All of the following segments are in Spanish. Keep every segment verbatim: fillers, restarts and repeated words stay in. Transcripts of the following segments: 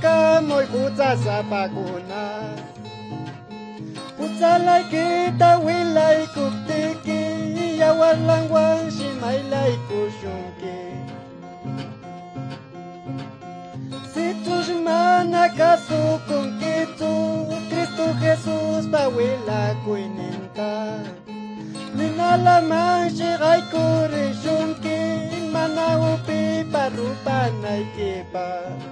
kamoy kutsa sa pakuna. Kutsalay kita wilay kuptiki, yawar lang wang shimaylay kusyungki. Si tus mana kasukong kitu, Cristo Jesus pawila kuininta. Ninalaman siya kurishungki, manaupi parupa na ikipa.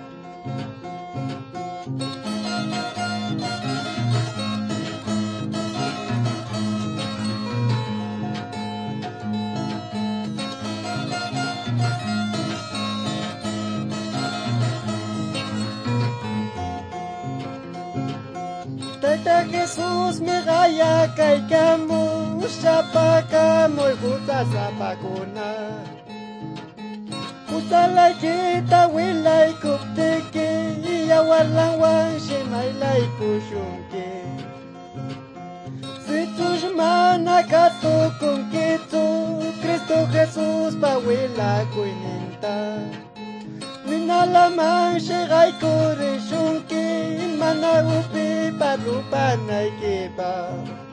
Tata Jesus me gaya kay kamu, siapa kamu ikuta sa pakuna. Kusalay kita wilay kuptiki, yawar lang wang shimaylay kusyungki. Si tus mana katukong kitu, Cristo Jesus pawila kuininta. Ninalaman siya kurishungki, manaupi parupa na ikipa.